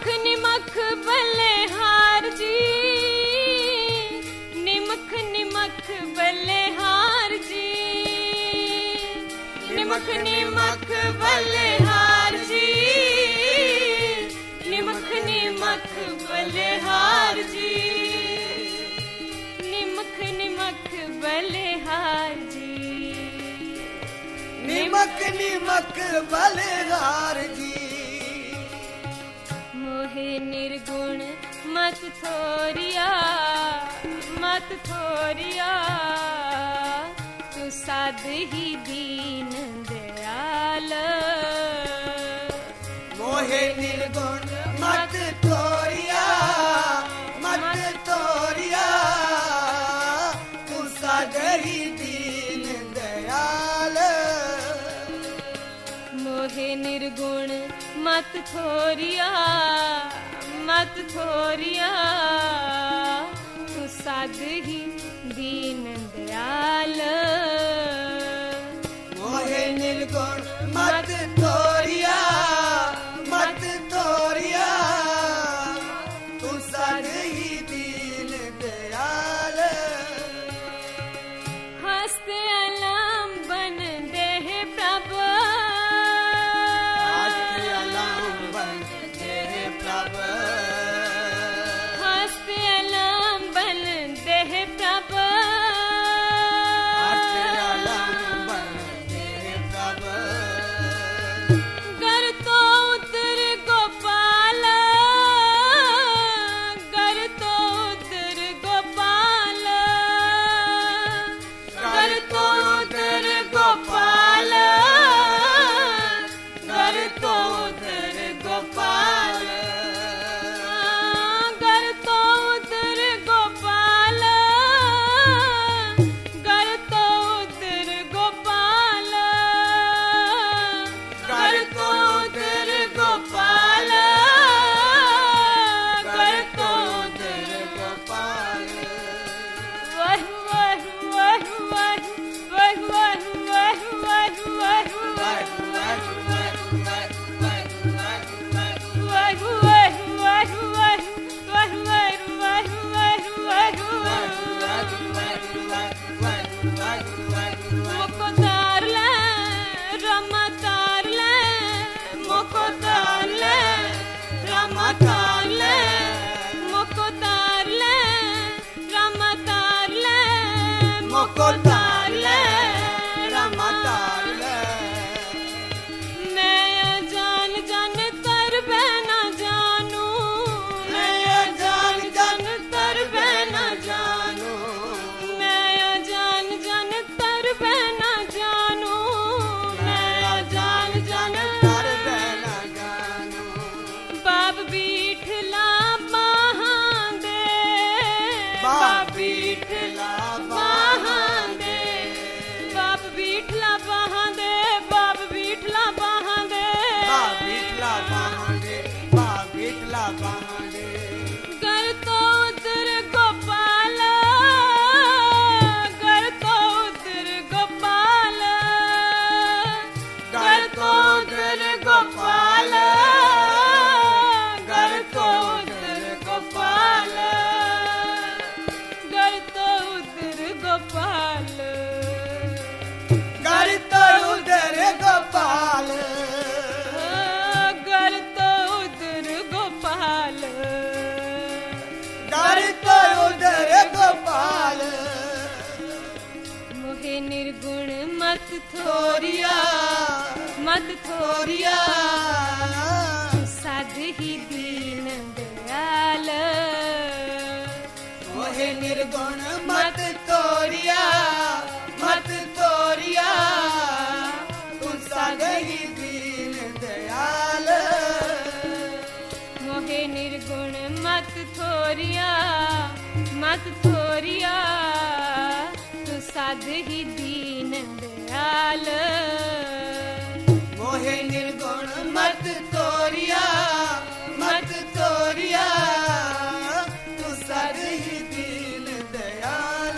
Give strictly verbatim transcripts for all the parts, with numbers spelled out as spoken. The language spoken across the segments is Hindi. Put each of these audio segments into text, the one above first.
निमक निमक बल्लेहार जी, निमक निमक बल्लेहार जी, निमक निमक बल्लेहार जी, निमक निमक बल्लेहार जी, निमक निमक बल्लेहार जी, निमक निमक बल्लेहार जी। मोहे निर्गुण मत थोरिया, मत थोरिया, तू साध ही दीन दयाल। मोहे निर्गुण मत थोरिया, मत थोरिया, तू साध ही दीन दयाल। मोहे निर्गुण मत थोरिया, मत थोरिया, तू साध ही दीन दयाल। मोहे निर्गुण मत थोरिया, मत थोरिया, तू साध ही दीन दयाल। हस्ते अलम बन देह प्रभ, हस्ते अलम बन देह प्रभ, हस्ते अलम बन देह प्रभ, हस्ते अलम बन देह प्रभ। गर तो उतर गोपाल, गर तो उतर गोपाल, गर तो उतर गोपाल, गर तो उतर गोपाल, गर तो उतर गोपाल, गर तो उतर गोपाल, गर तो उतर गोपाल, गर तो उतर गोपाल। वह वह वह वह वह वह वह वह वह मोको तार ले रमा तार ले, मोको तार ले रमा तार ले, मोको तार ले रमा तार ले, मोको तार ले रमा तार ले। मैं जान जान तर बहना जानू, मैं जान जान तर बहना जानू, मैं जान जान तर बहना जानू, मैं जान जान कर बहना जानू। बाप बीठला बाहां दे, बाप बीठला बाहां दे, बाप बीठला बाहां दे, बाप बीठला बाहां दे, बाप बीठला बहाने, बाप बीठला बहाने। गर तो उतर गोपाल, गर तो उतर गोपाल, गर तो उतर गोपाल, गर तो उतर गोपाल, गर तो उतर गोपाल, कर तो उधर गोपाल, गर तो उतर गोपाल, कर तो उधर गोपाल। मोहे निर्गुण मत थोरिया, थोरिया, मत थोरिया, थोरिया, साध ही दीन दयाल। मोहे निर्गुण मत थोरिया, मत थोरिया, तू साध ही दीन दयाल। मोहे निर्गुण मत थोरिया, मत थोरिया, तू साध ही दीन दयाल। मोहे निर्गुण मत थोरिया, मत थोरिया, तू साध ही दीन दयाल।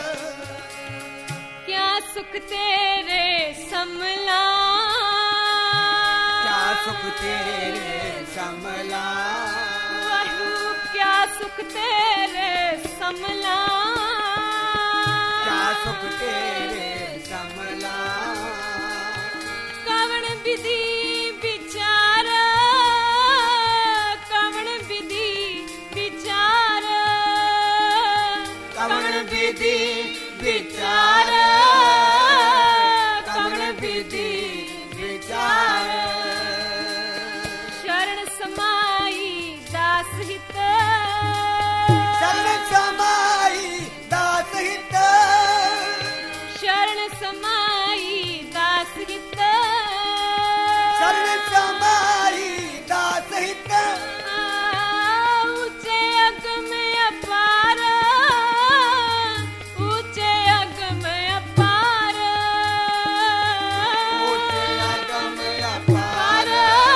क्या सुख तेरे समला, क्या सुख तेरे समला, सुख तेरे समला क्या सुख तेरे समला कवण विधि विचार कवण विधि विचार कवण विधि विचार कवण विधि विचार शरण समाई दास हित शरण समाई दास हित शरण समाई दास हित शरण समाई दास हित ऊंचे अगम अपार ऊंचे अगम अपार ऊंचे अगम अपार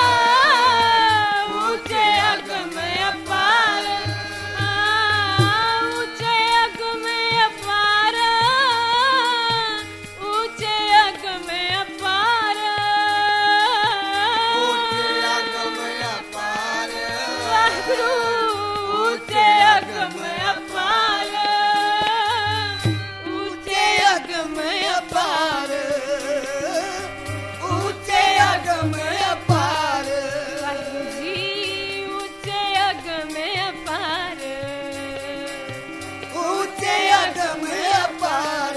ऊंचे अगम अपार ऊंचे अगम अपार ऊंचे अगम अपार ऊंचे अगम अपार वाहिगुरु ऊंचे अगम अपार ऊंचे अगम अपार ऊंचे अगम अपार वाहिगुरु जी ऊंचे अगम अपार ऊंचे अगम अपार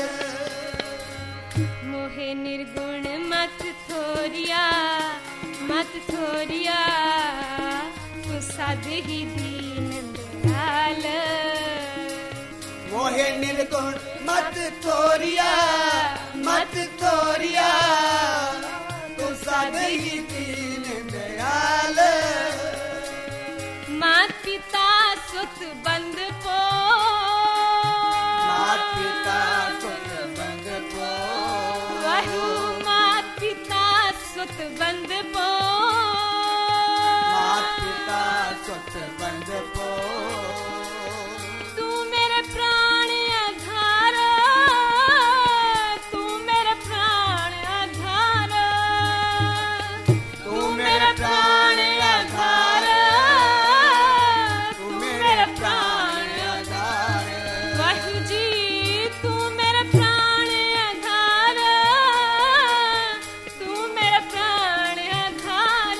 मोहे निर्गुण मत थोरिया मत थोरिया तू सद ही दीन दयाल मोहे निर्गुण मत तोरिया मत तोरिया तू सद ही दीन दयाल मात पिता सुत बंद पो मात पिता सुत बंद पो वाहु मात पिता सुत बंद पो मात पिता सुत बंद पो तू मेरे प्राण आधार तू मेरे प्राण आधार तू मेरे प्राण आधार तू मेरे प्राण आधार वाहिगुरु जी तू मेरे प्राण आधार तू मेरे प्राण आधार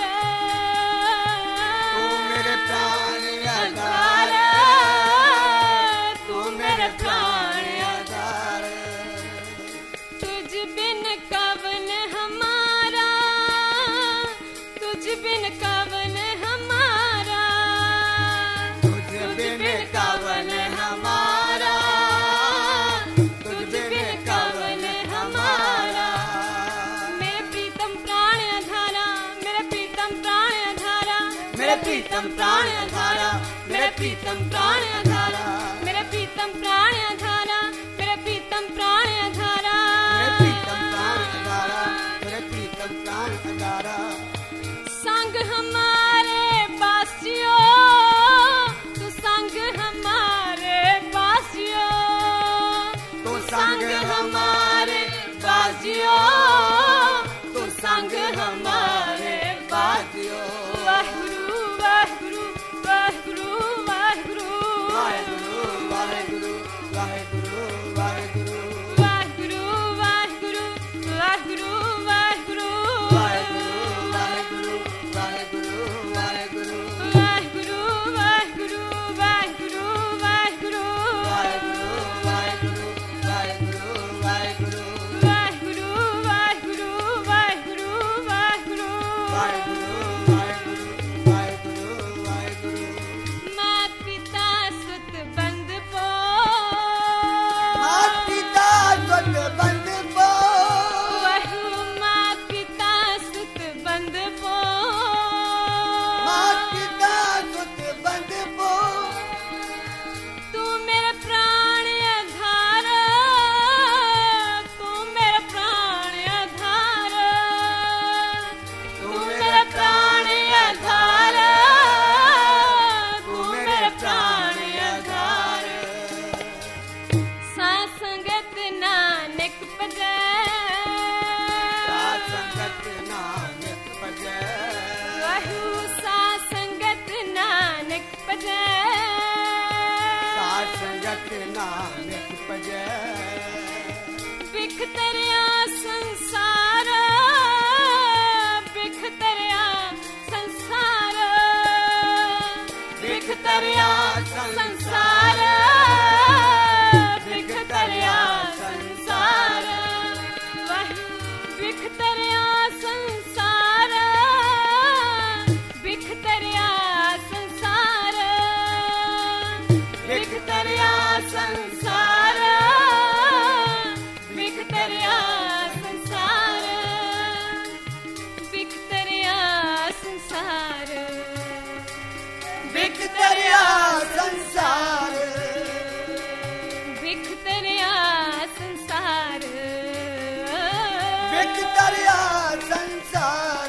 तू मेरे प्राण आधार आधार तू मेरे प्राण आधार तुझ बिन कवन हमारा तुझ बिन कवन हमारा तुझ बिन कवन हमारा तुझ बिन कवन हमारा मेरे प्रीतम प्राण आधारा मेरे प्रीतम प्राण आधारा मेरे प्रीतम प्राण आधारा मेरे प्रीतम प्राण आधारा मेरे प्रीतम प्राण आधारा मेरे प्रीतम प्राण आधारा मेरे प्रीतम प्राण आधारा मेरे प्रीतम प्राण आधारा संग हमारे बासियो तू संग हमारे बासियो तू संग हमारे बाजियो तू संग हमारे बाजियो वाहिगुरु वाहिगुरु वाहिगुरु वाहिगुरु वाहेगुरु वाहेगुरु वाहेगुरु वाहेगुरु वाहिगुरु वाहिगुरु वाहिगुरु वाहिगुरु वाहेगुरु वाहेगुरु वाहेगुरु वाहेगुरु वाहिगुरु वाहिगुरु वाहिगुरु वाहिगुरु वाहेगुरु वाहेगुरु वाहेगुरु वाहेगुरु वाहिगुरु वाहिगुरु वाहिगुरु वाहिगुरु वाहेगुरु वाहेगुरु वाहेगुरु वाहेगुरु मात पिता सुत बंद पो मात पिता सुत बंद पो वहु मात पिता सुत बंद पो मात पिता सुत बंद पो तू मेरे प्राण आधार तू मेरे प्राण आधार तू तू मेरे मेरे प्राण प्राण रटना नित भजै बिखतरिया संसार बिखतरिया संसार बिखतरिया संसार बिखतरिया संसार वह बिखतरिया संसार बिखतरिया संसार बिखतरिया संसार बिखतरिया संसार बिखतरिया संसार बिखतरिया संसार बिखतरिया संसार बिखतरिया संसार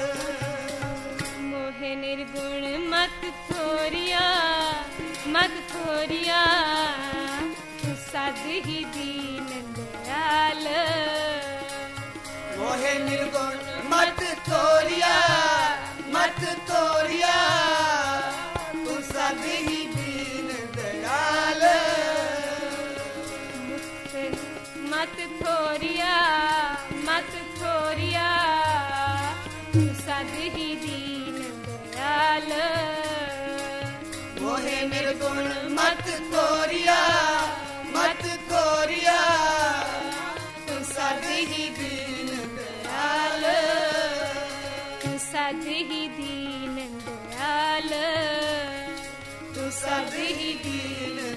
मोहे निर्गुण मत थोरिया मत थोरिया तू सद ही दीन दयाल मोहे निर्गुण मत तोरिया मत तोरिया तू सद ही दीन दयाल मत थोरिया मत थोरिया तू सद ही दीन दयाल मोहे निर्गुण मत तोरिया मत तोरिया तू सद ही दीन दयाल तू सद ही दीन दयाल तू सद ही दीन